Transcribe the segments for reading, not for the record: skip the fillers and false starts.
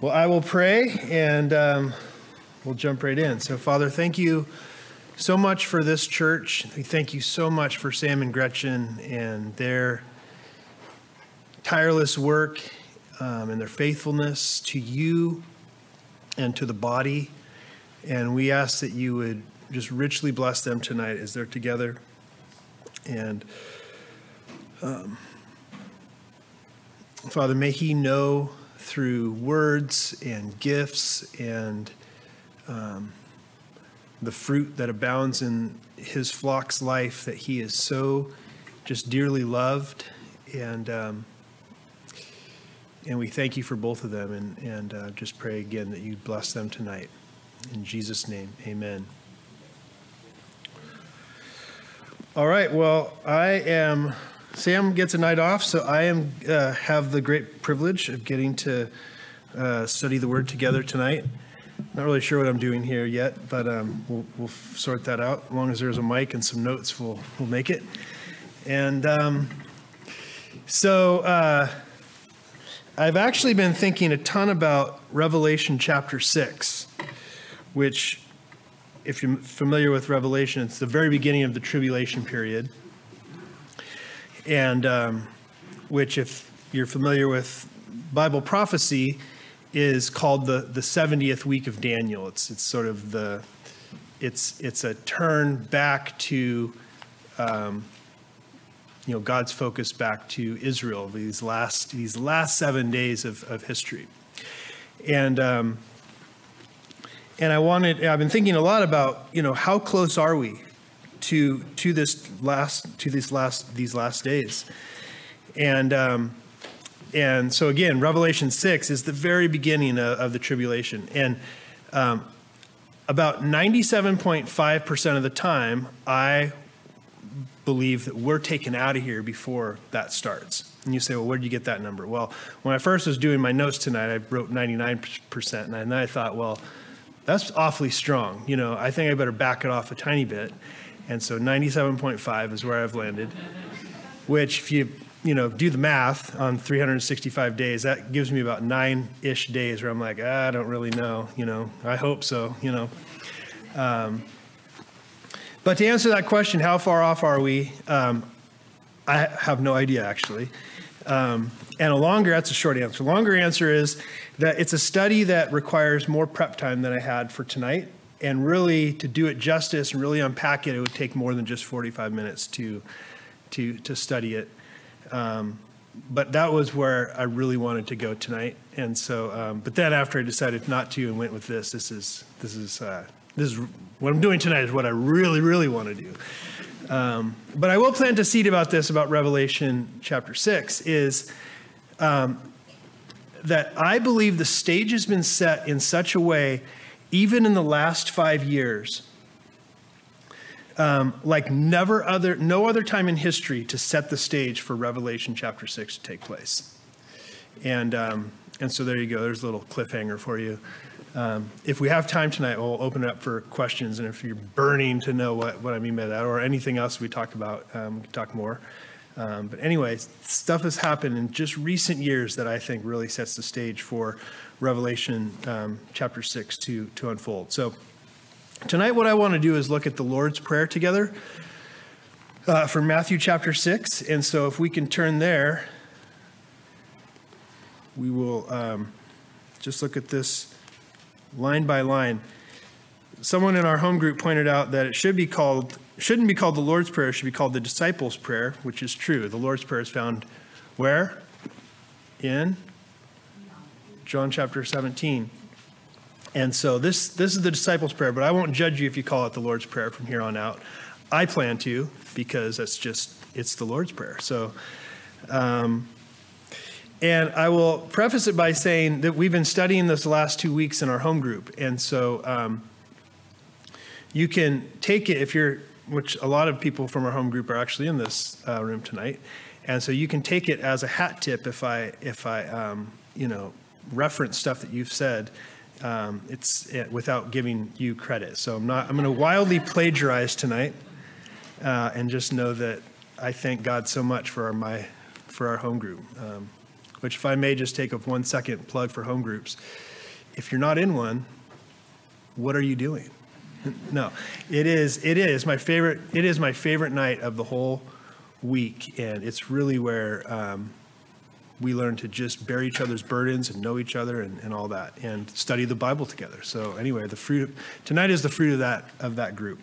Well, I will pray, and we'll jump right in. So, Father, thank you so much for this church. We thank you so much for Sam and Gretchen and their tireless work and their faithfulness to you and to the body. And we ask that you would just richly bless them tonight as they're together. And Father, may he know through words and gifts and the fruit that abounds in his flock's life that he is so just dearly loved. And we thank you for both of them and just pray again that you bless them tonight. In Jesus' name, amen. All right, well, Sam gets a night off, so I have the great privilege of getting to study the Word together tonight. Not really sure what I'm doing here yet, but we'll sort that out. As long as there's a mic and some notes, we'll make it. And so I've actually been thinking a ton about Revelation chapter 6, which, if you're familiar with Revelation, it's the very beginning of the tribulation period. And which, if you're familiar with Bible prophecy, is called the 70th week of Daniel. It's sort of it's a turn back to God's focus back to Israel, these last 7 days of history. And I've been thinking a lot about how close are we to these last days. And so again, Revelation 6 is the very beginning of the tribulation. And about 97.5% of the time, I believe that we're taken out of here before that starts. And you say, well, where did you get that number? Well, when I first was doing my notes tonight, I wrote 99%. And then I thought, well, that's awfully strong. I think I better back it off a tiny bit. And so 97.5 is where I've landed, which if you do the math on 365 days, that gives me about 9-ish days where I'm like, I don't really know, I hope so, But to answer that question, how far off are we? I have no idea, actually. And that's a short answer. A longer answer is that it's a study that requires more prep time than I had for tonight. And really, to do it justice and really unpack it, it would take more than just 45 minutes to study it. But that was where I really wanted to go tonight. And so, but then after I decided not to and went with this is what I'm doing tonight is what I really, really want to do. But I will plant a seed about this, about Revelation chapter 6, is that I believe the stage has been set in such a way, even in the last 5 years, like no other time in history to set the stage for Revelation chapter 6 to take place. And so there you go. There's a little cliffhanger for you. If we have time tonight, we'll open it up for questions. And if you're burning to know what I mean by that or anything else we talked about, we can talk more. But anyway, stuff has happened in just recent years that I think really sets the stage for Revelation chapter 6 to unfold. So tonight what I want to do is look at the Lord's Prayer together from Matthew chapter 6. And so if we can turn there, we will just look at this line by line. Someone in our home group pointed out that it shouldn't be called the Lord's Prayer, it should be called the Disciples' Prayer, which is true. The Lord's Prayer is found where? In John chapter 17. And so this is the Disciples' Prayer, but I won't judge you if you call it the Lord's Prayer from here on out. I plan to, because it's the Lord's Prayer. So, and I will preface it by saying that we've been studying this the last 2 weeks in our home group. And so you can take it which a lot of people from our home group are actually in this room tonight. And so you can take it as a hat tip if I reference stuff that you've said. It's without giving you credit. So I'm going to wildly plagiarize tonight, and just know that I thank God so much for our home group. Which, if I may just take a 1 second plug for home groups. if you're not in one, what are you doing? No, it is my favorite night of the whole week, and it's really where we learn to just bear each other's burdens and know each other and all that, and study the Bible together. So anyway, tonight is the fruit of that group.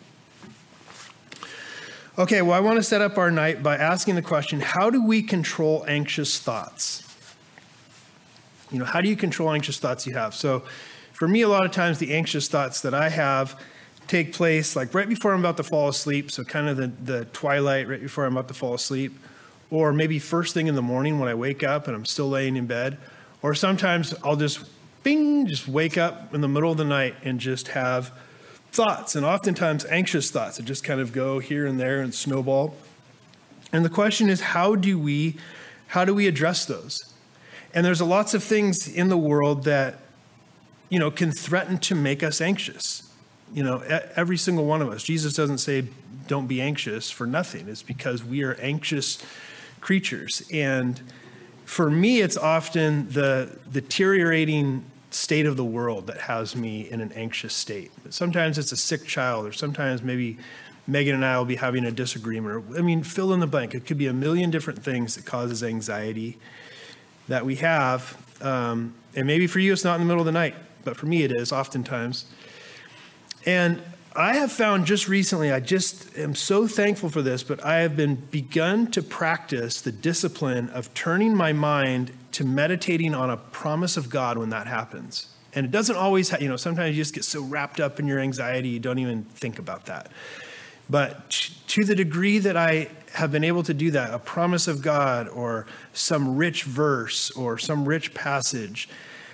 Okay, well, I want to set up our night by asking the question, how do we control anxious thoughts? How do you control anxious thoughts you have? So for me, a lot of times the anxious thoughts that I have take place like right before I'm about to fall asleep, so kind of the twilight right before I'm about to fall asleep, or maybe first thing in the morning when I wake up and I'm still laying in bed, or sometimes I'll just wake up in the middle of the night and just have thoughts, and oftentimes anxious thoughts that just kind of go here and there and snowball. And the question is, how do we address those? And there's lots of things in the world that, can threaten to make us anxious. Every single one of us. Jesus doesn't say, don't be anxious for nothing. It's because we are anxious creatures. And for me, it's often the deteriorating state of the world that has me in an anxious state. Sometimes it's a sick child, or sometimes maybe Megan and I will be having a disagreement. Or, fill in the blank. It could be a million different things that causes anxiety that we have. And maybe for you, it's not in the middle of the night, but for me, it is oftentimes. And I have found just recently, I just am so thankful for this, but I have begun to practice the discipline of turning my mind to meditating on a promise of God when that happens. And it doesn't always, sometimes you just get so wrapped up in your anxiety, you don't even think about that. But to the degree that I have been able to do that, a promise of God or some rich verse or some rich passage,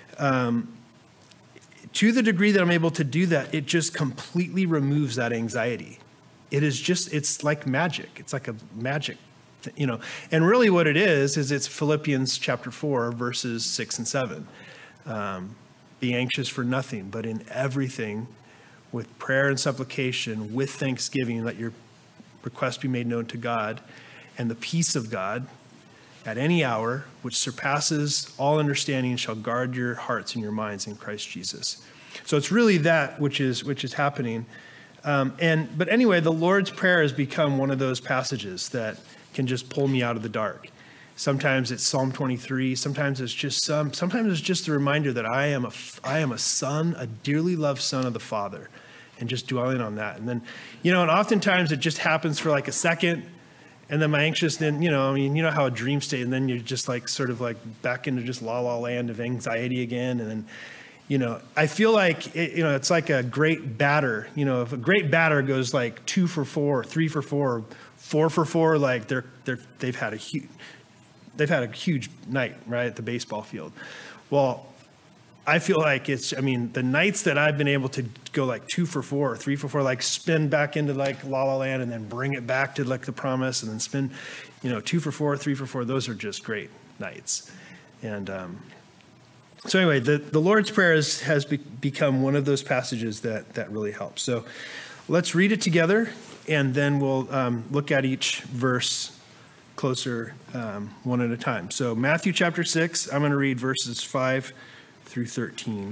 to the degree that I'm able to do that, it just completely removes that anxiety. It's like magic. It's like a magic, And really what it is it's Philippians chapter 4, verses 6 and 7. Be anxious for nothing, but in everything, with prayer and supplication, with thanksgiving, let your request be made known to God, and the peace of God at any hour, which surpasses all understanding, shall guard your hearts and your minds in Christ Jesus. So it's really that which is happening. But anyway, the Lord's Prayer has become one of those passages that can just pull me out of the dark. Sometimes it's Psalm 23. Sometimes it's just the reminder that I am a son, a dearly loved son of the Father, and just dwelling on that. And then, and oftentimes it just happens for like a second, and then my anxious, then, how a dream state, and then you're just like sort of like back into just la la land of anxiety again. And then, I feel like, it's like a great batter. If a great batter goes like 2 for 4, 3 for 4, 4 for 4, like they've had a huge night, right, at the baseball field. Well, I feel like the nights that I've been able to go like 2 for 4, 3 for 4, like spin back into like La La Land and then bring it back to like the promise and then spin, 2 for 4, 3 for 4, those are just great nights. And so anyway, the Lord's Prayer has become one of those passages that really helps. So let's read it together, and then we'll look at each verse closer one at a time. So Matthew chapter 6, I'm going to read verses 5 through 13.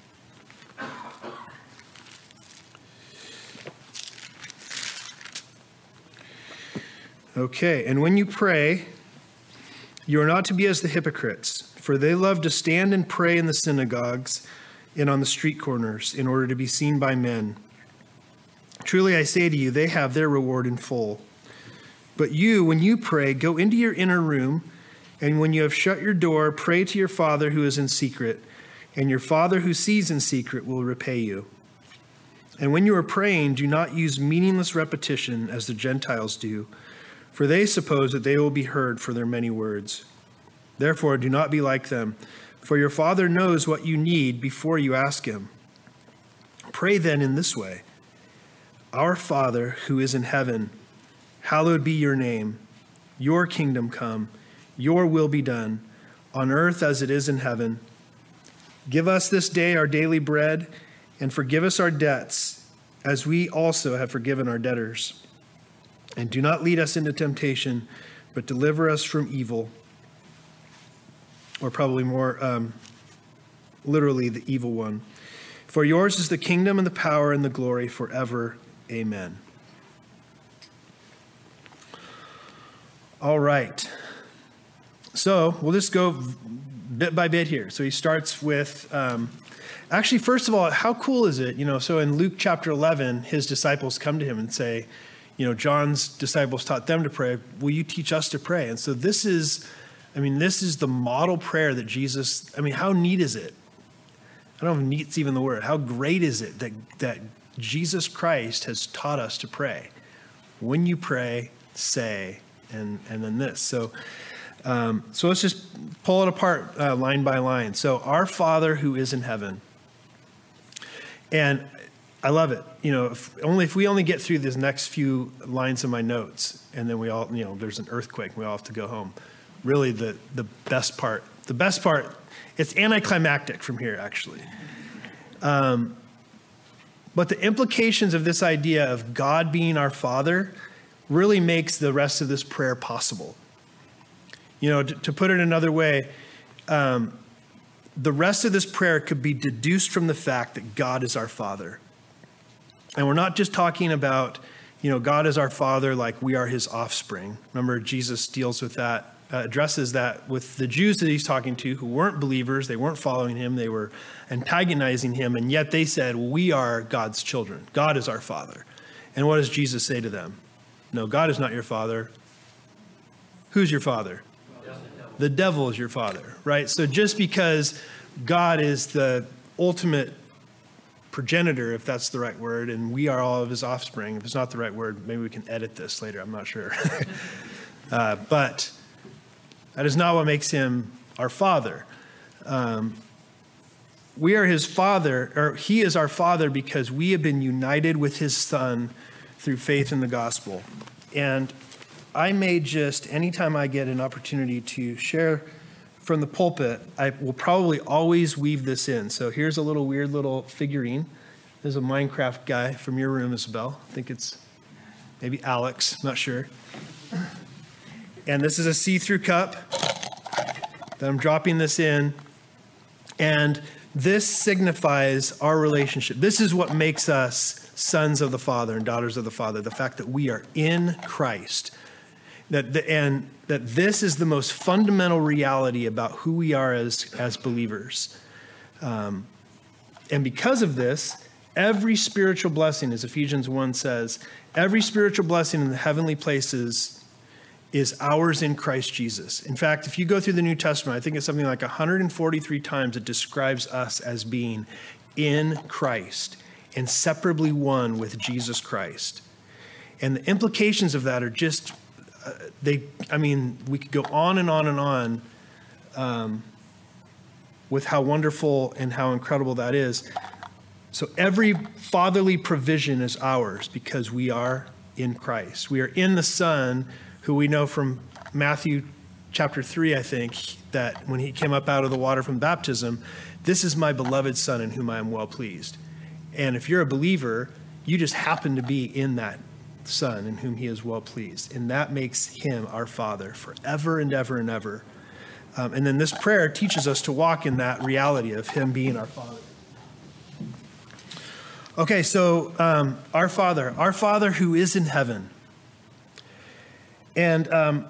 Okay, and when you pray, you are not to be as the hypocrites, for they love to stand and pray in the synagogues and on the street corners in order to be seen by men. Truly I say to you, they have their reward in full. But you, when you pray, go into your inner room, and when you have shut your door, pray to your Father who is in secret, and your Father who sees in secret will repay you. And when you are praying, do not use meaningless repetition as the Gentiles do, for they suppose that they will be heard for their many words. Therefore, do not be like them, for your Father knows what you need before you ask him. Pray then in this way: Our Father who is in heaven, hallowed be your name. Your kingdom come, your will be done, on earth as it is in heaven. Give us this day our daily bread, and forgive us our debts, as we also have forgiven our debtors. And do not lead us into temptation, but deliver us from evil. Or probably more literally the evil one. For yours is the kingdom and the power and the glory forever. Amen. All right. So we'll just go bit by bit here. So he starts with, actually, first of all, how cool is it? So in Luke chapter 11, his disciples come to him and say, John's disciples taught them to pray. Will you teach us to pray? And so this is the model prayer that Jesus, how neat is it? I don't know if neat's even the word. How great is it that Jesus Christ has taught us to pray? When you pray, say, and then this. So let's just pull it apart line by line. So our Father who is in heaven. And I love it. If we only get through these next few lines of my notes, and then we all, there's an earthquake, we all have to go home. Really the best part, it's anticlimactic from here, actually. But the implications of this idea of God being our Father really makes the rest of this prayer possible. To put it another way, the rest of this prayer could be deduced from the fact that God is our Father. And we're not just talking about, God is our Father like we are his offspring. Remember, Jesus deals with that, addresses that with the Jews that he's talking to who weren't believers. They weren't following him. They were antagonizing him. And yet they said, we are God's children. God is our Father. And what does Jesus say to them? No, God is not your father. Who's your father? The devil is your father, right? So just because God is the ultimate progenitor, if that's the right word, and we are all of his offspring, if it's not the right word, maybe we can edit this later, I'm not sure. But that is not what makes him our father. We are his father, or he is our father because we have been united with his son through faith in the gospel. And I may just, anytime I get an opportunity to share from the pulpit, I will probably always weave this in. So here's a weird little figurine. There's a Minecraft guy from your room, Isabel. I think it's maybe Alex, not sure. And this is a see-through cup that I'm dropping this in. And this signifies our relationship. This is what makes us sons of the Father and daughters of the Father, the fact that we are in Christ. That this is the most fundamental reality about who we are as believers. And because of this, every spiritual blessing, as Ephesians 1 says, every spiritual blessing in the heavenly places is ours in Christ Jesus. In fact, if you go through the New Testament, I think it's something like 143 times it describes us as being in Christ, inseparably one with Jesus Christ. And the implications of that are just, we could go on and on and on with how wonderful and how incredible that is. So every fatherly provision is ours because we are in Christ. We are in the Son, who we know from Matthew chapter 3, I think, that when he came up out of the water from baptism, this is my beloved Son in whom I am well pleased. And if you're a believer, you just happen to be in that Son in whom he is well pleased. And that makes him our Father forever and ever and ever. And then this prayer teaches us to walk in that reality of him being our Father. Okay, so our Father who is in heaven. And I'll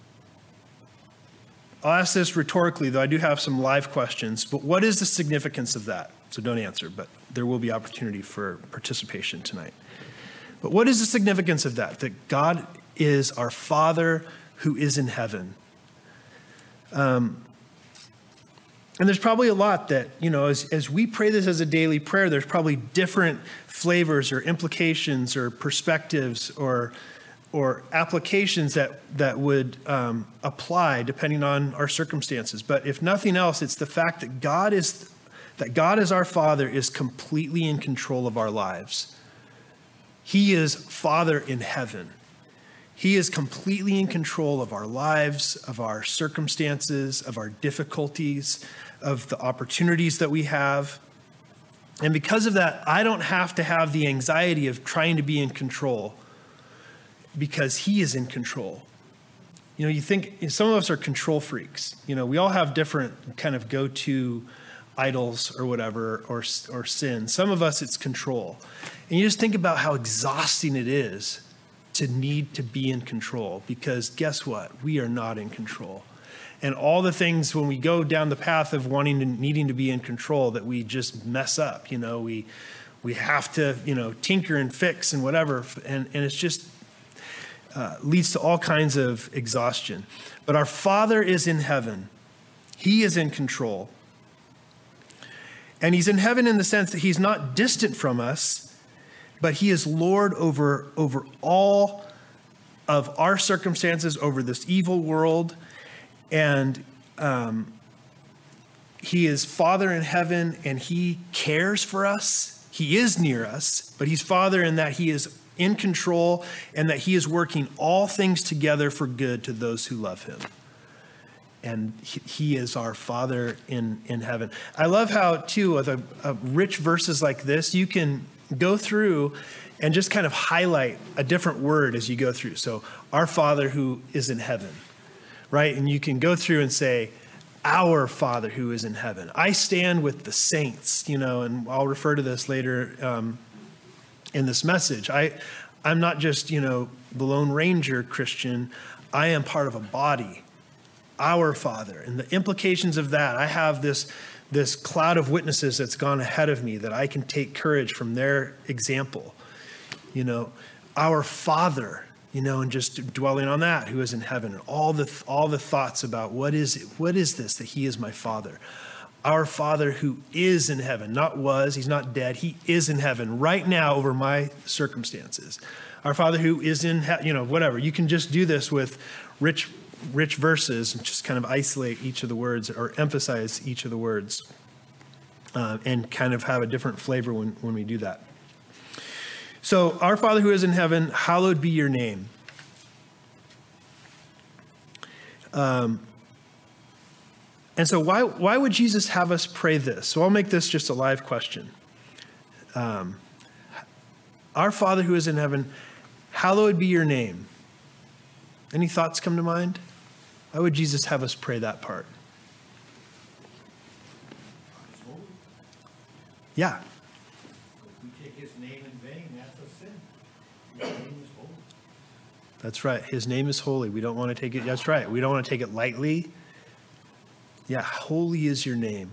ask this rhetorically, though I do have some live questions. But what is the significance of that? So don't answer, but there will be opportunity for participation tonight. But what is the significance of that? That God is our Father who is in heaven. And there's probably a lot that, as we pray this as a daily prayer, there's probably different flavors or implications or perspectives or applications that would apply depending on our circumstances. But if nothing else, it's the fact that God is our Father is completely in control of our lives. He is Father in heaven. He is completely in control of our lives, of our circumstances, of our difficulties, of the opportunities that we have. And because of that, I don't have to have the anxiety of trying to be in control because he is in control. You think some of us are control freaks. We all have different kind of go-to idols or whatever, or sin. Some of us, it's control. And you just think about how exhausting it is to need to be in control, because guess what? We are not in control. And all the things, when we go down the path of needing to be in control, that we just mess up, we have to, tinker and fix and whatever. And it's just leads to all kinds of exhaustion. But our Father is in heaven. He is in control. And he's in heaven in the sense that he's not distant from us, but he is Lord over all of our circumstances, over this evil world. And he is Father in heaven, and he cares for us. He is near us, but he's Father in that he is in control and that he is working all things together for good to those who love him. And he is our Father in heaven. I love how, too, with rich verses like this, you can go through and just kind of highlight a different word as you go through. So, our Father who is in heaven, right? And you can go through and say, our Father who is in heaven. I stand with the saints, and I'll refer to this later in this message. I'm not just, the Lone Ranger Christian. I am part of a body, our Father. And the implications of that, I have this cloud of witnesses that's gone ahead of me that I can take courage from their example. Our Father, and just dwelling on that, who is in heaven, and all the thoughts about what is this, that he is my Father. Our Father who is in heaven, not was, he's not dead, he is in heaven right now over my circumstances. Our Father who is in heaven, whatever. You can just do this with rich verses and just kind of isolate each of the words or emphasize each of the words and kind of have a different flavor when we do that. So, our Father who is in heaven, hallowed be your name. And so why would Jesus have us pray this? So I'll make this just a live question. Our Father who is in heaven, hallowed be your name. Any thoughts come to mind? Why would Jesus have us pray that part? Yeah. If we take his name in vain, that's a sin. His name is holy. That's right. His name is holy. We don't want to take it. That's right. We don't want to take it lightly. Yeah, holy is your name.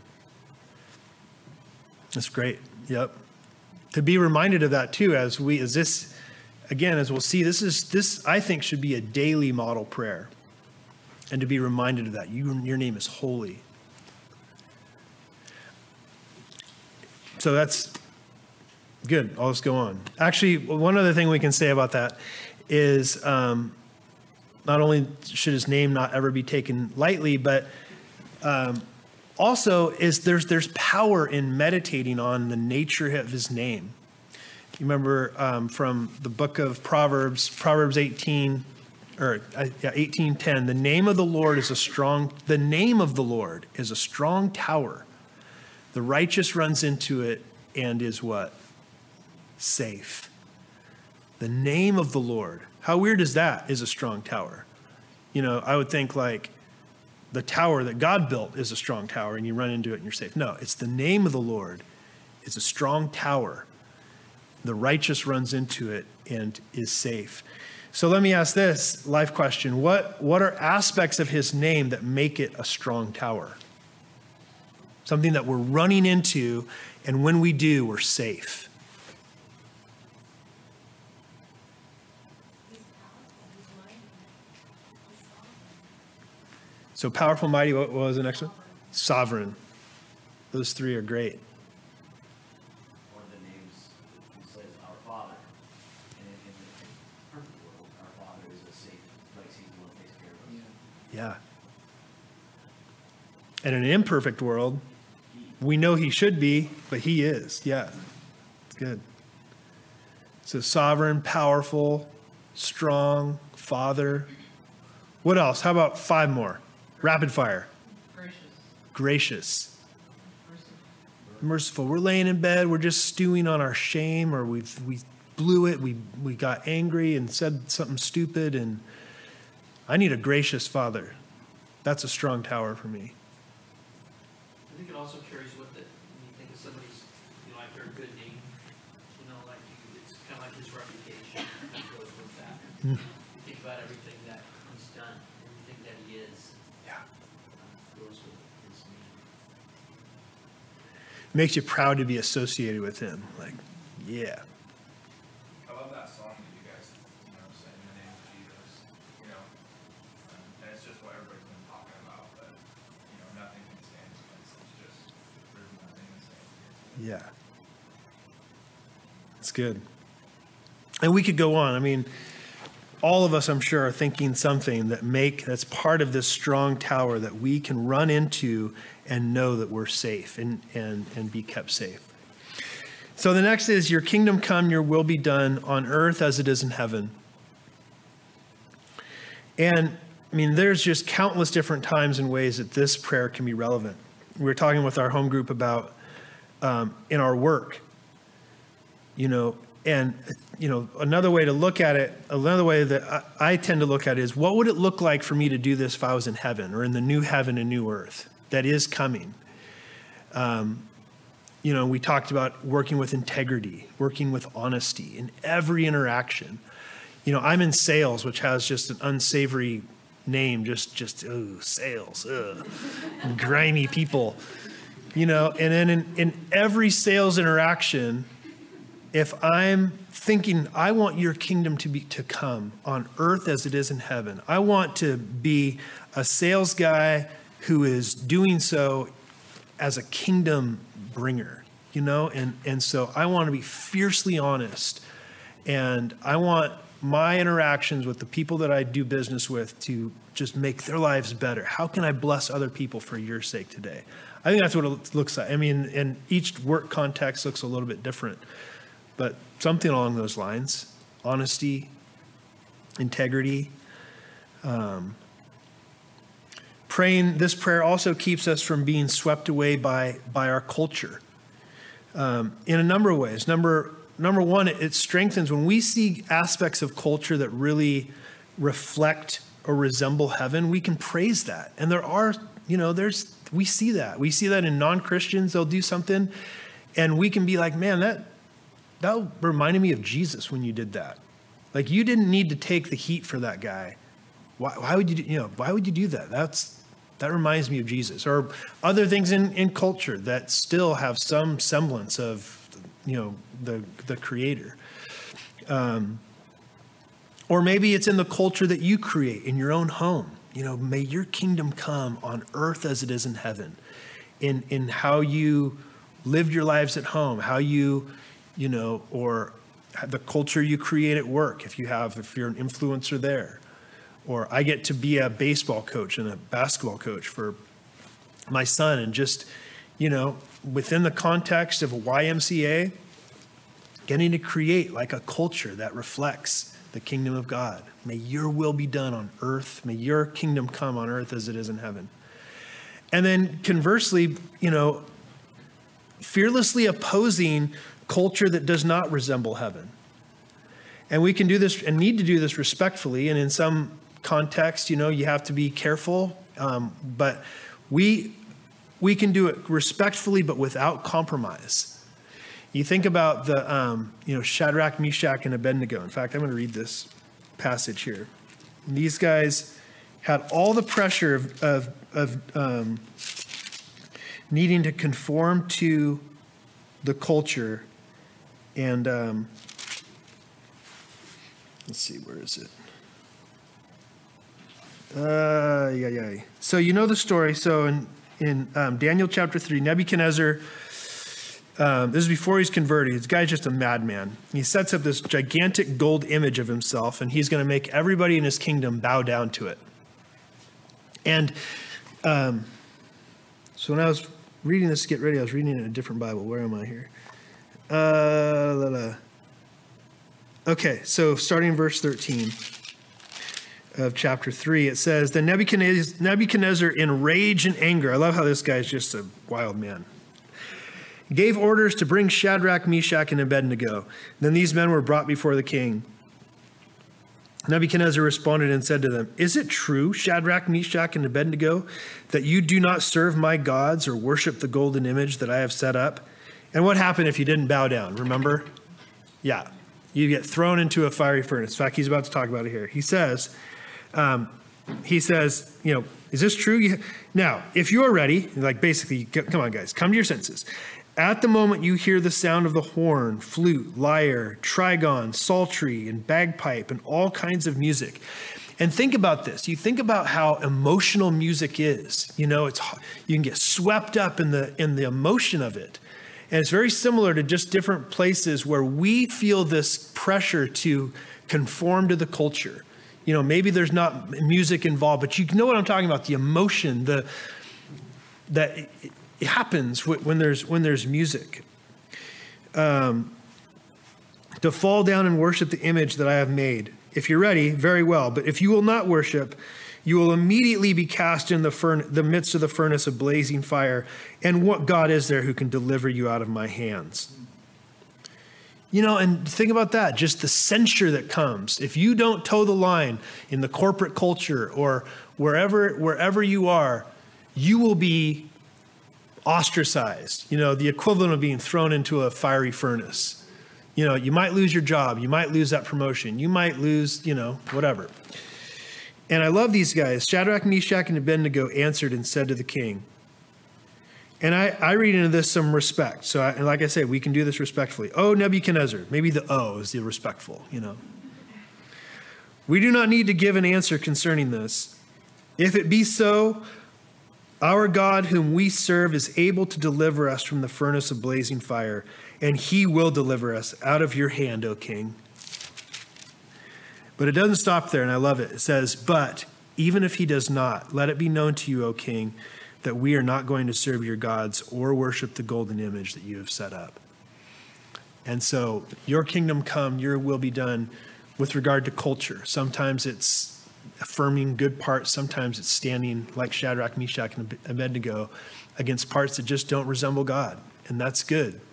That's great. Yep. To be reminded of that too, as we'll see, this I think should be a daily model prayer. And to be reminded of that. Your name is holy. So that's good. I'll just go on. Actually, one other thing we can say about that is not only should his name not ever be taken lightly, but also is there's power in meditating on the nature of his name. You remember from the book of Proverbs 18:10, the name of the Lord is a strong tower. The righteous runs into it and is what? Safe. The name of the Lord. How weird is that? Is a strong tower. I would think like the tower that God built is a strong tower and you run into it and you're safe. No, it's the name of the Lord. It's a strong tower. The righteous runs into it and is safe. So let me ask this life question. What are aspects of his name that make it a strong tower? Something that we're running into, and when we do, we're safe. So powerful, mighty, what was the next one? Sovereign. Those three are great. One of the names, he says, our Father. And in the perfect world, our Father is a safe place. He's the one who takes care of us. Yeah. And in an imperfect world, we know he should be, but he is. Yeah. It's good. So sovereign, powerful, strong, Father. What else? How about 5 more? Rapid fire. Gracious. Merciful. We're laying in bed. We're just stewing on our shame, or we blew it. We got angry and said something stupid, and I need a gracious Father. That's a strong tower for me. I think it also carries with after a good name, like it's kind of like his reputation that goes with that. Mm. You think about everything that he's done, everything that he is. Yeah. Goes with his name. Makes you proud to be associated with him. Like, yeah. I love that song that you guys, sang in the name of Jesus, and it's just what everybody's been talking about, but, nothing can stand against it. It's just, there's nothing to stand against it. Yeah. It's good. And we could go on. I mean, all of us, I'm sure, are thinking something that's part of this strong tower that we can run into and know that we're safe and be kept safe. So the next is, your kingdom come, your will be done on earth as it is in heaven. And I mean, there's just countless different times and ways that this prayer can be relevant. We were talking with our home group about in our work, and another way to look at it, another way that I tend to look at it is, what would it look like for me to do this if I was in heaven or in the new heaven and new earth that is coming? We talked about working with integrity, working with honesty in every interaction. I'm in sales, which has just an unsavory name, just sales, grimy people, and then in every sales interaction, if I'm thinking, I want your kingdom to come on earth as it is in heaven, I want to be a sales guy who is doing so as a kingdom bringer, and so I want to be fiercely honest, and I want my interactions with the people that I do business with to just make their lives better. How can I bless other people for your sake today? I think that's what it looks like. I mean, and each work context looks a little bit different, but something along those lines: honesty, integrity. Praying this prayer also keeps us from being swept away by our culture in a number of ways. Number one, it strengthens when we see aspects of culture that really reflect or resemble heaven. We can praise that, and we see that. We see that in non-Christians. They'll do something, and we can be like, man, that reminded me of Jesus when you did that. Like, you didn't need to take the heat for that guy. Why would you do that? That reminds me of Jesus. Or other things in culture that still have some semblance of, the Creator. Or maybe it's in the culture that you create in your own home. May your kingdom come on earth as it is in heaven. In how you lived your lives at home, how or the culture you create at work, if you're an influencer there. Or I get to be a baseball coach and a basketball coach for my son, and just, within the context of a YMCA, getting to create like a culture that reflects the kingdom of God. May your will be done on earth. May your kingdom come on earth as it is in heaven. And then conversely, fearlessly opposing culture that does not resemble heaven. And we can do this and need to do this respectfully. And in some context, you have to be careful. But we can do it respectfully, but without compromise. You think about the, Shadrach, Meshach, and Abednego. In fact, I'm going to read this passage here. And these guys had all the pressure of needing to conform to the culture. And let's see, where is it? So the story. So in Daniel chapter 3, Nebuchadnezzar, this is before he's converted. This guy's just a madman. He sets up this gigantic gold image of himself, and he's going to make everybody in his kingdom bow down to it. And so when I was reading this to get ready, I was reading it in a different Bible. Where am I here? Okay, so starting in verse 13 of chapter 3, it says, Then Nebuchadnezzar, in rage and anger — I love how this guy's just a wild man — gave orders to bring Shadrach, Meshach, and Abednego. Then these men were brought before the king. Nebuchadnezzar responded and said to them, Is it true, Shadrach, Meshach, and Abednego, that you do not serve my gods or worship the golden image that I have set up? And what happened if you didn't bow down? Remember? Yeah. You get thrown into a fiery furnace. In fact, he's about to talk about it here. He says, is this true? Now, if you're ready, like basically, come on, guys, come to your senses. At the moment you hear the sound of the horn, flute, lyre, trigon, psaltery, and bagpipe, and all kinds of music. And think about this. You think about how emotional music is. You can get swept up in the emotion of it. And it's very similar to just different places where we feel this pressure to conform to the culture. Maybe there's not music involved, but you know what I'm talking about, the emotion, that it happens when there's music. To fall down and worship the image that I have made. If you're ready, very well. But if you will not worship, you will immediately be cast in the midst of the furnace of blazing fire. And what God is there who can deliver you out of my hands? And think about that, just the censure that comes. If you don't toe the line in the corporate culture or wherever you are, you will be ostracized, the equivalent of being thrown into a fiery furnace. You might lose your job. You might lose that promotion. You might lose, whatever. And I love these guys. Shadrach, Meshach, and Abednego answered and said to the king. And I read into this some respect. So like I say, we can do this respectfully. Oh, Nebuchadnezzar. Maybe the O is the respectful, We do not need to give an answer concerning this. If it be so, our God whom we serve is able to deliver us from the furnace of blazing fire, and he will deliver us out of your hand, O king. But it doesn't stop there, and I love it. It says, but even if he does not, let it be known to you, O king, that we are not going to serve your gods or worship the golden image that you have set up. And so your kingdom come, your will be done with regard to culture. Sometimes it's affirming good parts. Sometimes it's standing like Shadrach, Meshach, and Abednego against parts that just don't resemble God. And that's good,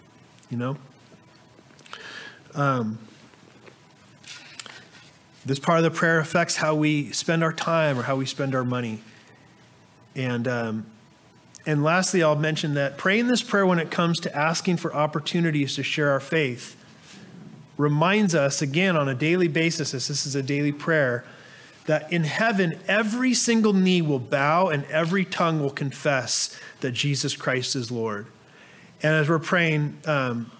This part of the prayer affects how we spend our time or how we spend our money. And lastly, I'll mention that praying this prayer when it comes to asking for opportunities to share our faith reminds us, again, on a daily basis, as this is a daily prayer, that in heaven, every single knee will bow and every tongue will confess that Jesus Christ is Lord. And as we're praying, Doug,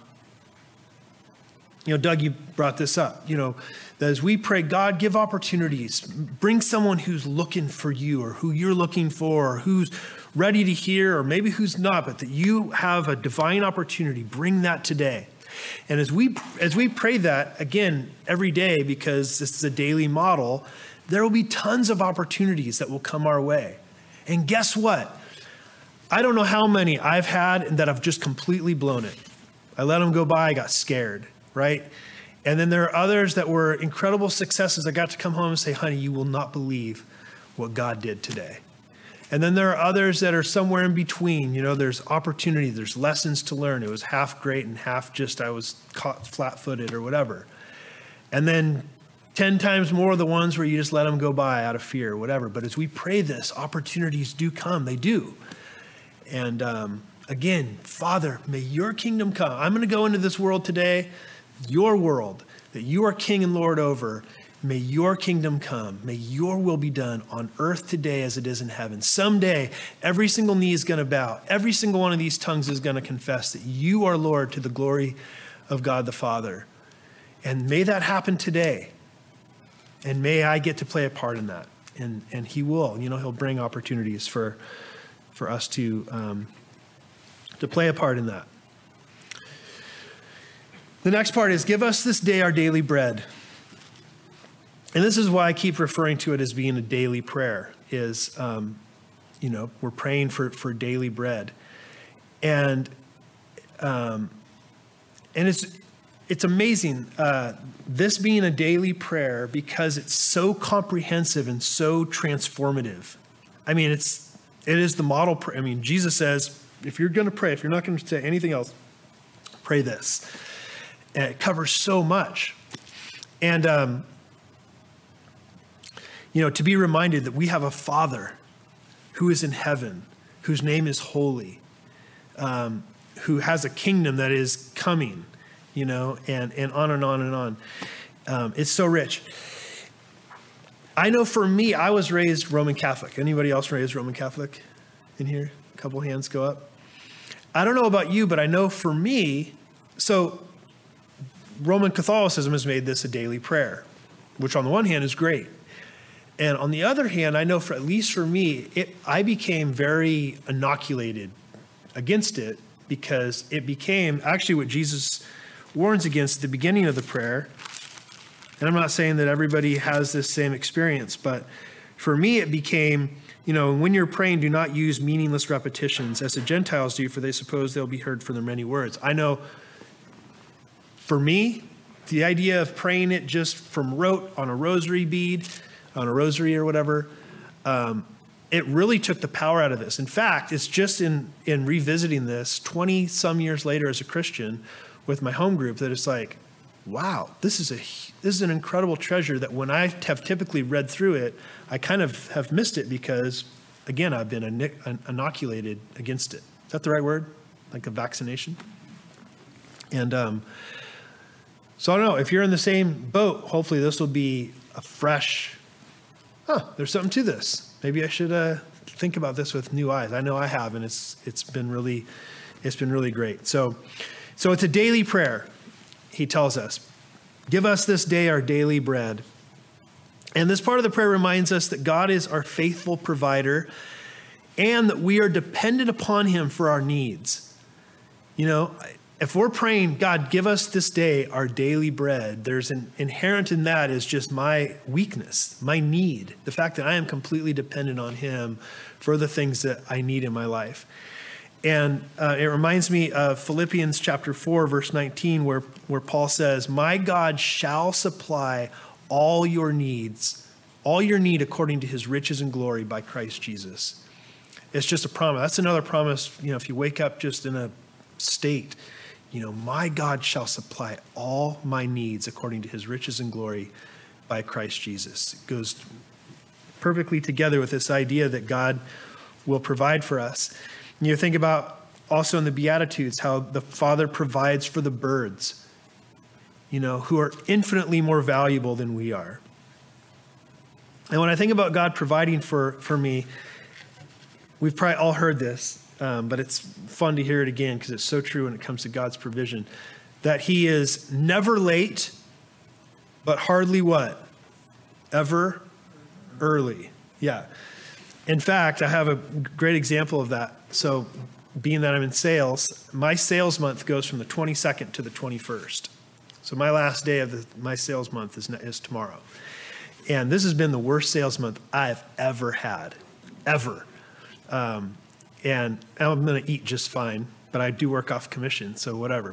you brought this up, that as we pray, God, give opportunities, bring someone who's looking for you or who you're looking for, or who's ready to hear, or maybe who's not, but that you have a divine opportunity. Bring that today. And as we pray that, again, every day, because this is a daily model, there will be tons of opportunities that will come our way. And guess what? I don't know how many I've had and that I've just completely blown it. I let them go by, I got scared, right? And then there are others that were incredible successes. I got to come home and say, honey, you will not believe what God did today. And then there are others that are somewhere in between. There's opportunity, there's lessons to learn. It was half great and half just I was caught flat-footed or whatever. And then 10 times more the ones where you just let them go by out of fear or whatever. But as we pray this, opportunities do come. They do. And again, Father, may your kingdom come. I'm going to go into this world today, your world, that you are King and Lord over. May your kingdom come. May your will be done on earth today as it is in heaven. Someday, every single knee is going to bow. Every single one of these tongues is going to confess that you are Lord to the glory of God the Father. And may that happen today. And may I get to play a part in that. And he will. He'll bring opportunities for us to play a part in that. The next part is, give us this day our daily bread. And this is why I keep referring to it as being a daily prayer, is, we're praying for daily bread. And it's amazing, this being a daily prayer, because it's so comprehensive and so transformative. I mean, it is the model prayer. I mean, Jesus says, if you're going to pray, if you're not going to say anything else, pray this. And it covers so much. And, to be reminded that we have a Father who is in heaven, whose name is holy, who has a kingdom that is coming, and on and on and on. It's so rich. I know for me, I was raised Roman Catholic. Anybody else raised Roman Catholic in here? A couple hands go up. I don't know about you, but I know for me, so Roman Catholicism has made this a daily prayer, which on the one hand is great. And on the other hand, I know at least for me, I became very inoculated against it because it became actually what Jesus warns against at the beginning of the prayer. And I'm not saying that everybody has this same experience, but for me, it became, when you're praying, do not use meaningless repetitions as the Gentiles do, for they suppose they'll be heard for their many words. I know for me, the idea of praying it just from rote on a rosary bead, on a rosary or whatever, it really took the power out of this. In fact, it's just in revisiting this 20 some years later as a Christian with my home group that it's like, wow, this is an incredible treasure that when I have typically read through it, I kind of have missed it because, again, I've been inoculated against it. Is that the right word? Like a vaccination? And so I don't know, if you're in the same boat, hopefully this will be a fresh, there's something to this. Maybe I should think about this with new eyes. I know I have, and it's been really great. So it's a daily prayer. He tells us, give us this day our daily bread. And this part of the prayer reminds us that God is our faithful provider and that we are dependent upon him for our needs. If we're praying, God, give us this day our daily bread, there's an inherent in that is just my weakness, my need, the fact that I am completely dependent on him for the things that I need in my life. And it reminds me of Philippians chapter 4, verse 19, where Paul says, my God shall supply all your need according to his riches and glory by Christ Jesus. It's just a promise. That's another promise, if you wake up just in a state, my God shall supply all my needs according to his riches and glory by Christ Jesus. It goes perfectly together with this idea that God will provide for us. You think about also in the Beatitudes how the Father provides for the birds, who are infinitely more valuable than we are. And when I think about God providing for me, we've probably all heard this, but it's fun to hear it again because it's so true when it comes to God's provision, that he is never late, but hardly what? Ever early. Yeah. In fact, I have a great example of that. So being that I'm in sales, my sales month goes from the 22nd to the 21st. So my last day of my sales month is tomorrow. And this has been the worst sales month I've ever had, ever. And I'm going to eat just fine, but I do work off commission, so whatever.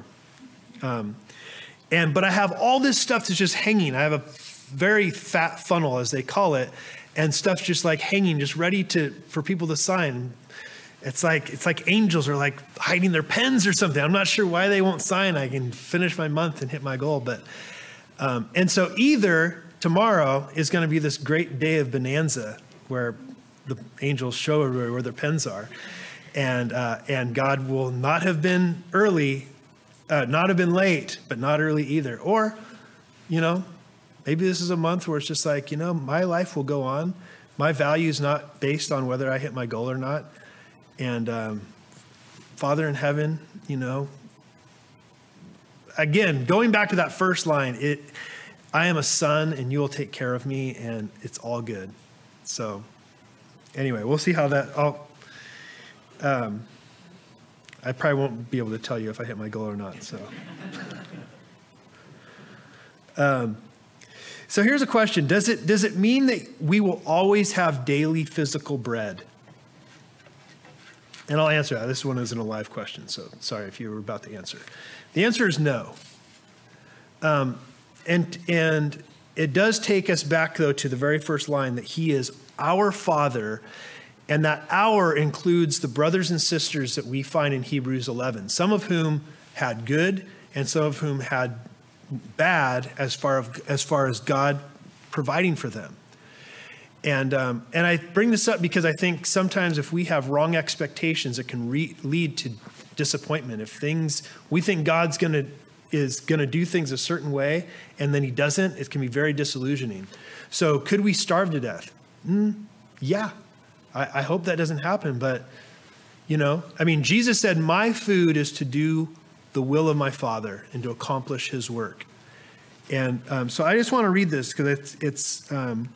But I have all this stuff that's just hanging. I have a very fat funnel, as they call it, and stuff's just like hanging, just ready for people to sign. It's like angels are like hiding their pens or something. I'm not sure why they won't sign. I can finish my month and hit my goal. But and so either tomorrow is going to be this great day of bonanza where the angels show everybody where their pens are, and God will not have been early, not have been late, but not early either. Or, maybe this is a month where it's just like, my life will go on. My value is not based on whether I hit my goal or not. And Father in heaven, again, going back to that first line, I am a son and you will take care of me and it's all good. So anyway, we'll see how that, I probably won't be able to tell you if I hit my goal or not. So here's a question. Does it mean that we will always have daily physical bread? And I'll answer that. This one isn't a live question, so sorry if you were about to answer. The answer is no. And it does take us back, though, to the very first line that he is our Father, and that our includes the brothers and sisters that we find in Hebrews 11, some of whom had good and some of whom had bad as far as God providing for them. And I bring this up because I think sometimes if we have wrong expectations, it can lead to disappointment. If we think God's is going to do things a certain way, and then he doesn't, it can be very disillusioning. So could we starve to death? Yeah. I hope that doesn't happen, but, Jesus said, my food is to do the will of my Father and to accomplish his work. And so I just want to read this because it's am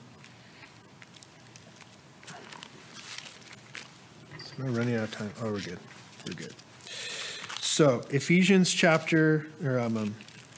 I running out of time? Oh, we're good. We're good. So Hebrews chapter 11.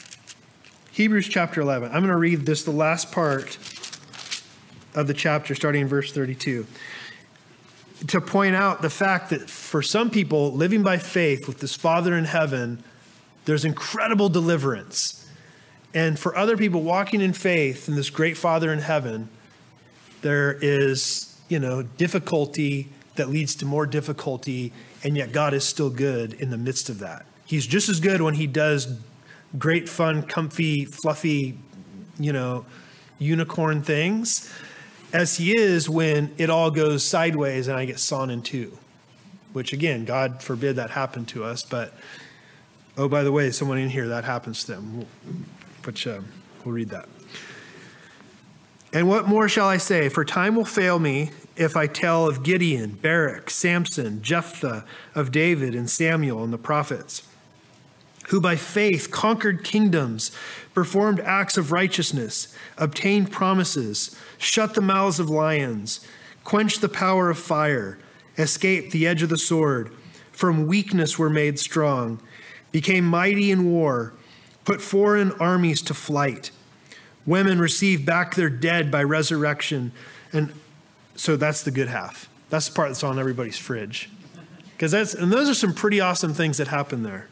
I'm going to read this, the last part of the chapter, starting in verse 32, to point out the fact that for some people living by faith with this Father in heaven, there's incredible deliverance. And for other people walking in faith in this great Father in heaven, there is, difficulty that leads to more difficulty, and yet God is still good in the midst of that. He's just as good when he does great, fun, comfy, fluffy, unicorn things as he is when it all goes sideways and I get sawn in two, which again, God forbid that happen to us. But, oh, by the way, someone in here, that happens to them. We'll read that. And what more shall I say? For time will fail me if I tell of Gideon, Barak, Samson, Jephthah, of David and Samuel and the prophets, who by faith conquered kingdoms, performed acts of righteousness, obtained promises, shut the mouths of lions, quenched the power of fire, escaped the edge of the sword, from weakness were made strong, became mighty in war, put foreign armies to flight. Women received back their dead by resurrection. And so that's the good half. That's the part that's on everybody's fridge. And those are some pretty awesome things that happen there.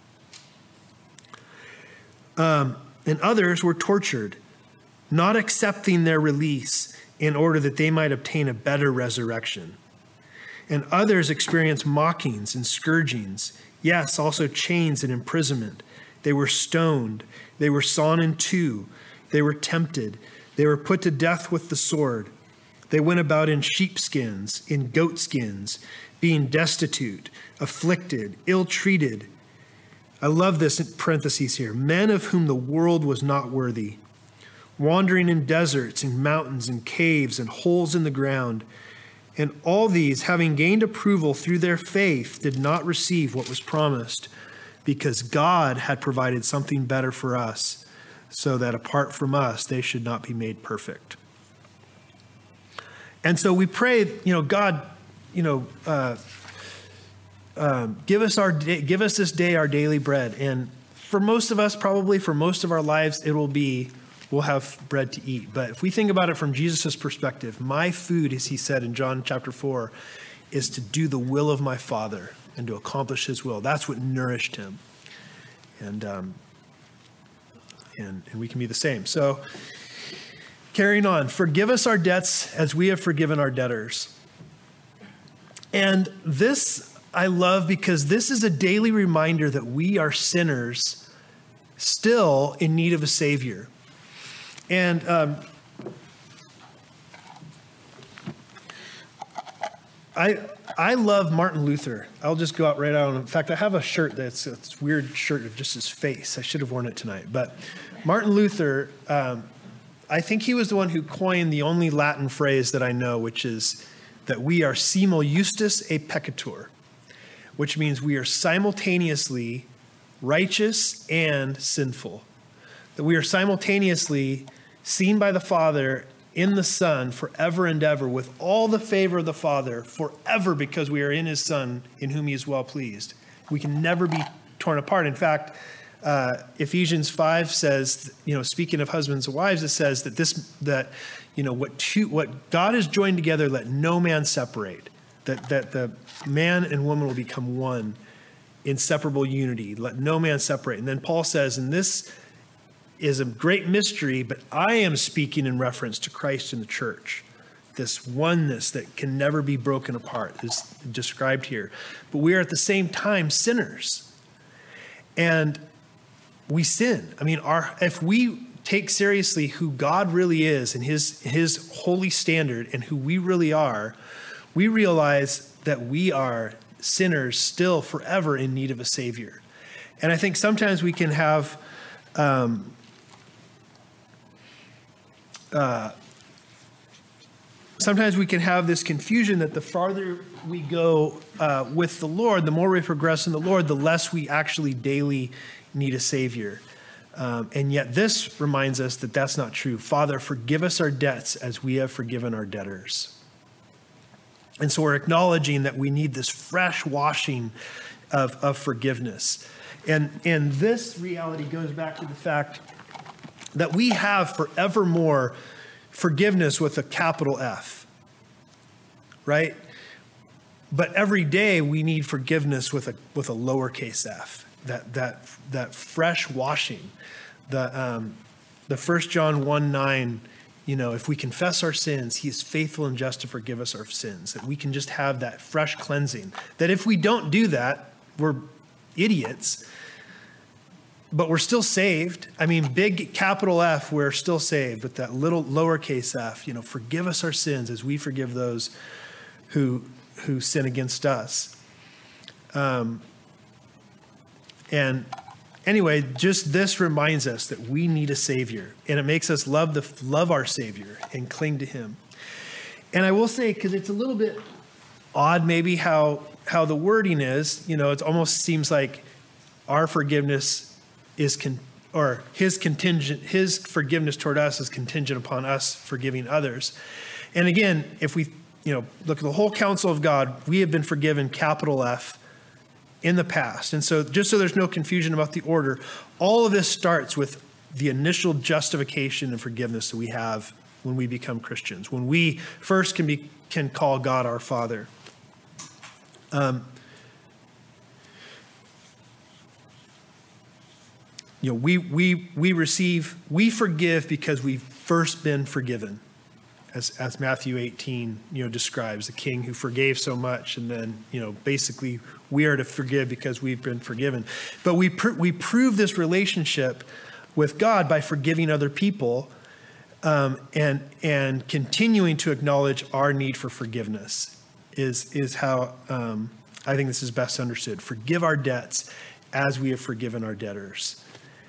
And others were tortured, not accepting their release in order that they might obtain a better resurrection. And others experienced mockings and scourgings, yes, also chains and imprisonment. They were stoned. They were sawn in two. They were tempted. They were put to death with the sword. They went about in sheepskins, in goatskins, being destitute, afflicted, ill-treated. I love this in parentheses here. Men of whom the world was not worthy, wandering in deserts and mountains and caves and holes in the ground. And all these, having gained approval through their faith, did not receive what was promised, because God had provided something better for us, so that apart from us, they should not be made perfect. And so we pray, God, give us this day our daily bread. And for most of us, probably for most of our lives, we'll have bread to eat. But if we think about it from Jesus' perspective, my food, as he said in John chapter 4, is to do the will of my Father and to accomplish his will. That's what nourished him. And we can be the same. So carrying on, forgive us our debts as we have forgiven our debtors. And this I love because this is a daily reminder that we are sinners still in need of a Savior. And I love Martin Luther. I'll just go out right out. In fact, I have a shirt that's a weird shirt of just his face. I should have worn it tonight. But Martin Luther, I think he was the one who coined the only Latin phrase that I know, which is that we are simul justus et peccator, which means we are simultaneously righteous and sinful. That we are simultaneously seen by the Father in the Son forever and ever, with all the favor of the Father forever, because we are in his Son in whom he is well pleased. We can never be torn apart. In fact, Ephesians 5 says, speaking of husbands and wives, it says that what God has joined together, let no man separate. That the man and woman will become one, inseparable unity. Let no man separate. And then Paul says, and this is a great mystery, but I am speaking in reference to Christ and the church. This oneness that can never be broken apart is described here. But we are at the same time sinners. And we sin. I mean, if we take seriously who God really is and his holy standard and who we really are, we realize that we are sinners still forever in need of a Savior. And I think sometimes we can have this confusion that the farther we go with the Lord, the more we progress in the Lord, the less we actually daily need a Savior. And yet this reminds us that that's not true. Father, forgive us our debts as we have forgiven our debtors. And so we're acknowledging that we need this fresh washing of forgiveness. And this reality goes back to the fact that we have forevermore forgiveness with a capital F, right? But every day we need forgiveness with a lowercase f, that fresh washing. The 1 John 1:9, if we confess our sins, he is faithful and just to forgive us our sins, that we can just have that fresh cleansing. That if we don't do that, we're idiots, but we're still saved. I mean, big capital F, we're still saved, but that little lowercase f, forgive us our sins as we forgive those who sin against us. And anyway, just this reminds us that we need a Savior, and it makes us love our Savior and cling to him. And I will say, because it's a little bit odd maybe how the wording is, it almost seems like our forgiveness is his forgiveness toward us is contingent upon us forgiving others. And again, if we look at the whole counsel of God, we have been forgiven, capital F, in the past. And so just so there's no confusion about the order, all of this starts with the initial justification and forgiveness that we have when we become Christians, when we first can call God our Father. We forgive because we've first been forgiven. As Matthew 18, describes the king who forgave so much, and then, basically we are to forgive because we've been forgiven. But we prove this relationship with God by forgiving other people, and continuing to acknowledge our need for forgiveness is how I think this is best understood. Forgive our debts as we have forgiven our debtors.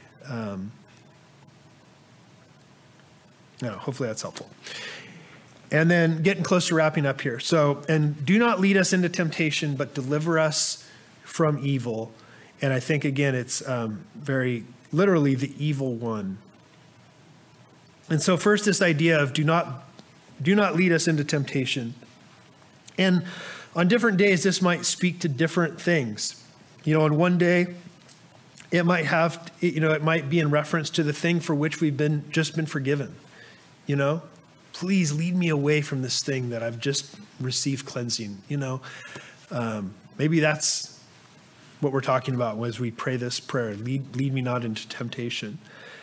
Hopefully that's helpful. And then getting close to wrapping up here. So, and do not lead us into temptation, but deliver us from evil. And I think, again, it's very literally the evil one. And so first, this idea of do not lead us into temptation. And on different days, this might speak to different things. On one day, it might be in reference to the thing for which we've just been forgiven. Please lead me away from this thing that I've just received cleansing. Maybe that's what we're talking about as we pray this prayer. Lead me not into temptation.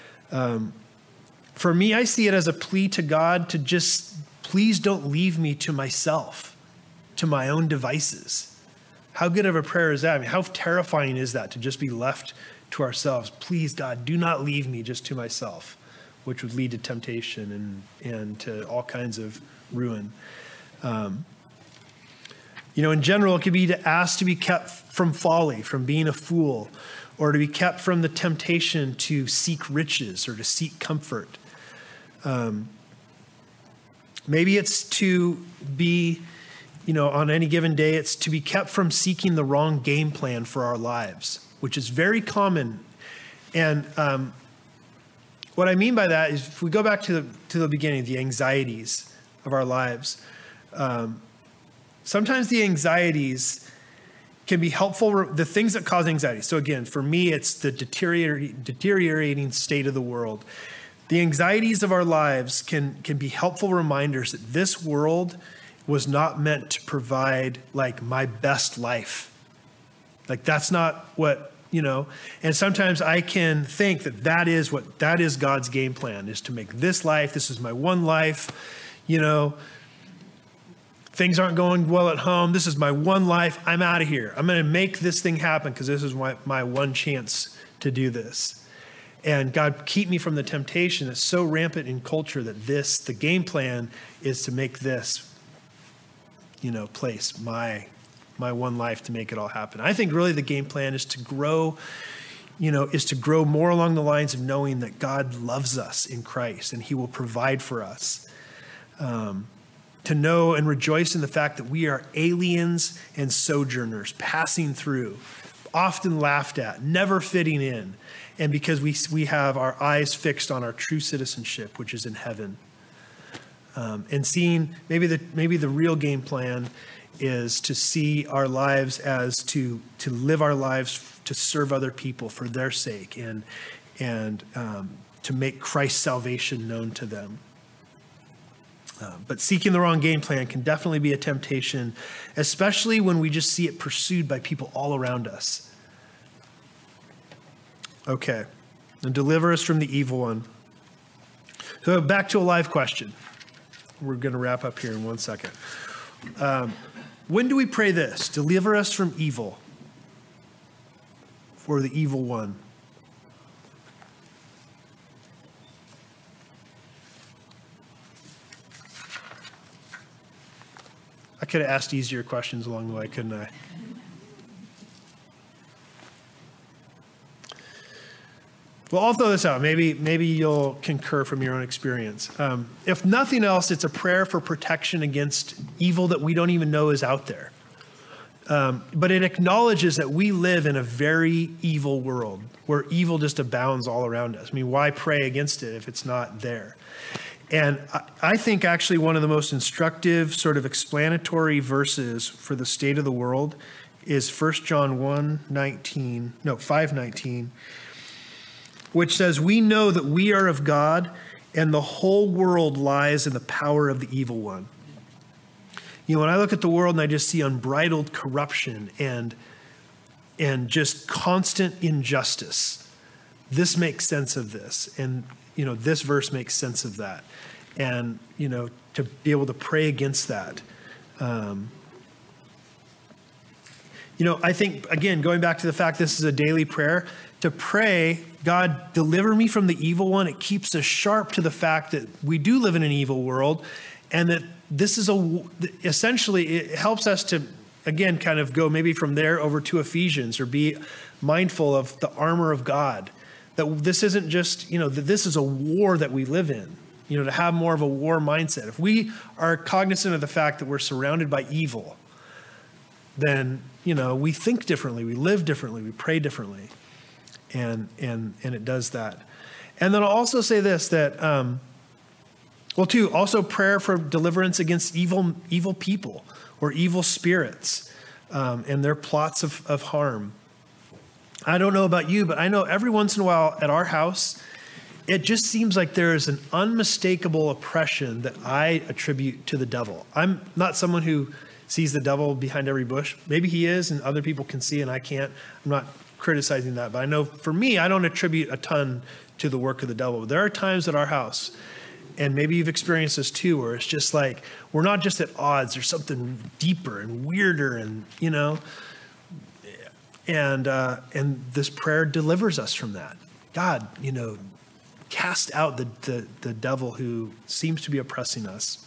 For me, I see it as a plea to God to just, please don't leave me to myself, to my own devices. How good of a prayer is that? I mean, how terrifying is that to just be left to ourselves? Please, God, do not leave me just to myself, which would lead to temptation and to all kinds of ruin. In general, it could be to ask to be kept from folly, from being a fool, or to be kept from the temptation to seek riches or to seek comfort. Maybe it's to be, on any given day, it's to be kept from seeking the wrong game plan for our lives, which is very common. And what I mean by that is, if we go back to the beginning, the anxieties of our lives, sometimes the anxieties can be helpful, the things that cause anxiety. So again, for me, it's the deteriorating state of the world. The anxieties of our lives can be helpful reminders that this world was not meant to provide like my best life. Like that's not what, and sometimes I can think that is God's game plan, is to make this life, this is my one life, things aren't going well at home, this is my one life, I'm out of here. I'm going to make this thing happen because this is my one chance to do this. And God, keep me from the temptation that's so rampant in culture that the game plan is to make this, place my my one life to make it all happen. I think really the game plan is to grow, is to grow more along the lines of knowing that God loves us in Christ and he will provide for us. To know and rejoice in the fact that we are aliens and sojourners passing through, often laughed at, never fitting in. And because we have our eyes fixed on our true citizenship, which is in heaven. And seeing maybe the real game plan is to see our lives as to live our lives to serve other people for their sake and to make Christ's salvation known to them. But seeking the wrong game plan can definitely be a temptation, especially when we just see it pursued by people all around us. Okay, and deliver us from the evil one. So back to a live question. We're going to wrap up here in 1 second. When do we pray this? Deliver us from evil, for the evil one. I could have asked easier questions along the way, couldn't I? Well, I'll throw this out. Maybe you'll concur from your own experience. If nothing else, it's a prayer for protection against evil that we don't even know is out there. But it acknowledges that we live in a very evil world where evil just abounds all around us. I mean, why pray against it if it's not there? And I think actually one of the most instructive sort of explanatory verses for the state of the world is 1 John 5:19, which says, we know that we are of God and the whole world lies in the power of the evil one. When I look at the world and I just see unbridled corruption and just constant injustice, this makes sense of this. And this verse makes sense of that. And, to be able to pray against that. I think, again, going back to the fact this is a daily prayer, to pray, God, deliver me from the evil one, it keeps us sharp to the fact that we do live in an evil world and that this is essentially, it helps us to, again, kind of go maybe from there over to Ephesians or be mindful of the armor of God. That this isn't just, that this is a war that we live in, to have more of a war mindset. If we are cognizant of the fact that we're surrounded by evil, then, we think differently, we live differently, we pray differently. And it does that. And then I'll also say this, that, also prayer for deliverance against evil people or evil spirits and their plots of harm. I don't know about you, but I know every once in a while at our house, it just seems like there is an unmistakable oppression that I attribute to the devil. I'm not someone who sees the devil behind every bush. Maybe he is, and other people can see, and I can't. I'm not criticizing that, but I know for me, I don't attribute a ton to the work of the devil. There are times at our house, and maybe you've experienced this too, where it's just like, we're not just at odds, there's something deeper and weirder and, and this prayer delivers us from that. God, cast out the devil who seems to be oppressing us.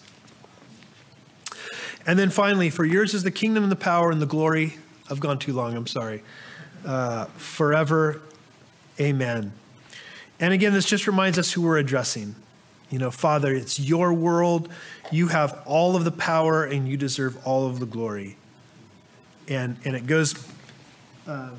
And then finally, for yours is the kingdom and the power and the glory. I've gone too long, I'm sorry. Forever, amen. And again, this just reminds us who we're addressing. Father, it's your world. You have all of the power and you deserve all of the glory. And it goes, and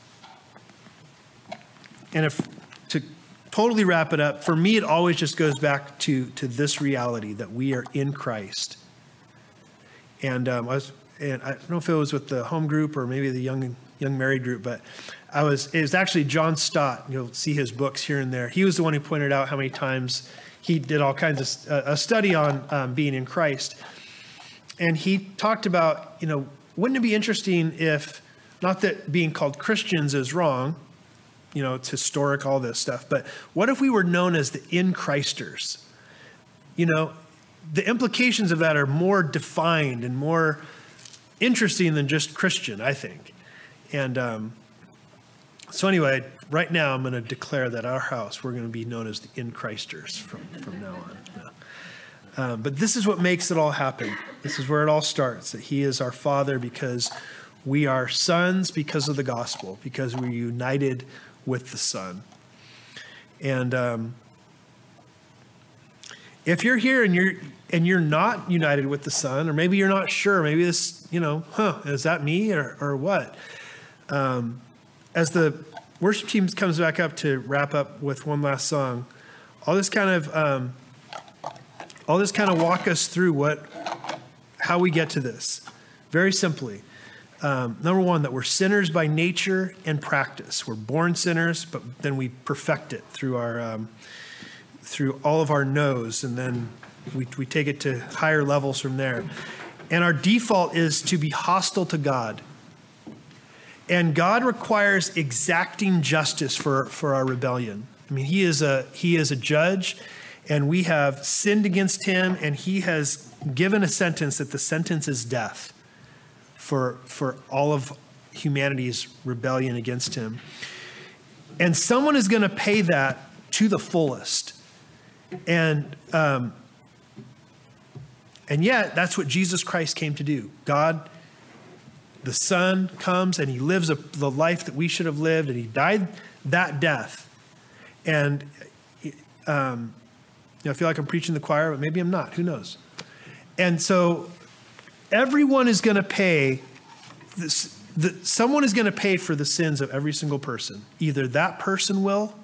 if to totally wrap it up, for me, it always just goes back to this reality that we are in Christ. And I don't know if it was with the home group or maybe the young married group, but it was actually John Stott. You'll see his books here and there. He was the one who pointed out how many times he did all kinds of a study on being in Christ. And he talked about, wouldn't it be interesting if, not that being called Christians is wrong, it's historic, all this stuff, but what if we were known as the in-Christers? The implications of that are more defined and more interesting than just Christian, I think. And so anyway, right now I'm going to declare that our house, we're going to be known as the in-Christers from now on. But this is what makes it all happen. This is where it all starts, that he is our Father because We are sons because of the gospel, because we're united with the Son. And if you're here and you're not united with the Son, or maybe you're not sure, maybe this, is that me or what? As the worship team comes back up to wrap up with one last song, all this kind of walk us through how we get to this. Very simply, number one, that we're sinners by nature and practice. We're born sinners, but then we perfect it through all of our no's, and then we take it to higher levels from there. And our default is to be hostile to God. And God requires exacting justice for our rebellion. I mean, he is a judge, and we have sinned against him, and he has given a sentence that the sentence is death for all of humanity's rebellion against him. And someone is going to pay that to the fullest. And yet, that's what Jesus Christ came to do. God, the Son, comes and he lives the life that we should have lived, and he died that death. And I feel like I'm preaching the choir, but maybe I'm not. Who knows? And so everyone is going to pay this. Someone is going to pay for the sins of every single person. Either that person will,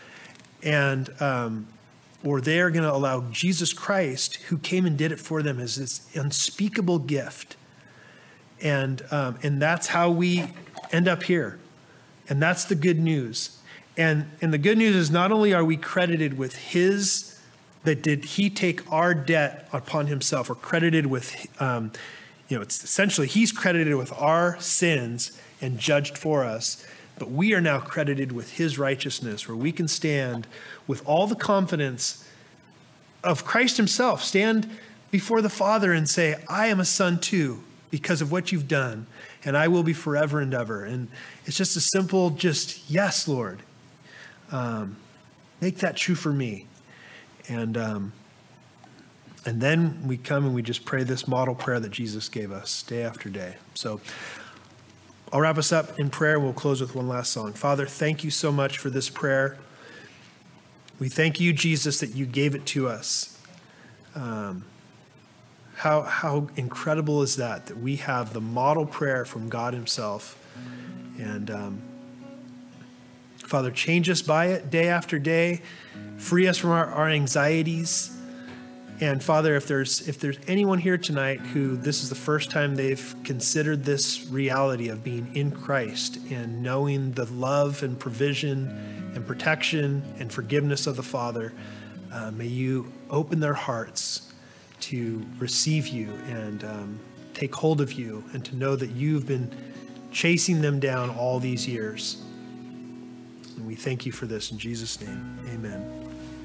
or they are going to allow Jesus Christ, who came and did it for them, as this unspeakable gift. And that's how we end up here. And that's the good news. And the good news is, not only are we credited with that did he take our debt upon himself, or credited with, it's essentially he's credited with our sins and judged for us, but we are now credited with his righteousness, where we can stand with all the confidence of Christ himself, stand before the Father and say, I am a son too, because of what you've done, and I will be forever and ever. And it's just a simple, yes, Lord. Make that true for me. And then we come and we just pray this model prayer that Jesus gave us day after day. So I'll wrap us up in prayer. We'll close with one last song. Father, thank you so much for this prayer. We thank you, Jesus, that you gave it to us. How incredible is that we have the model prayer from God himself. And Father, change us by it day after day. Free us from our anxieties. And Father, if there's anyone here tonight who this is the first time they've considered this reality of being in Christ and knowing the love and provision and protection and forgiveness of the Father, may you open their hearts to receive you and take hold of you, and to know that you've been chasing them down all these years. And we thank you for this in Jesus' name. Amen.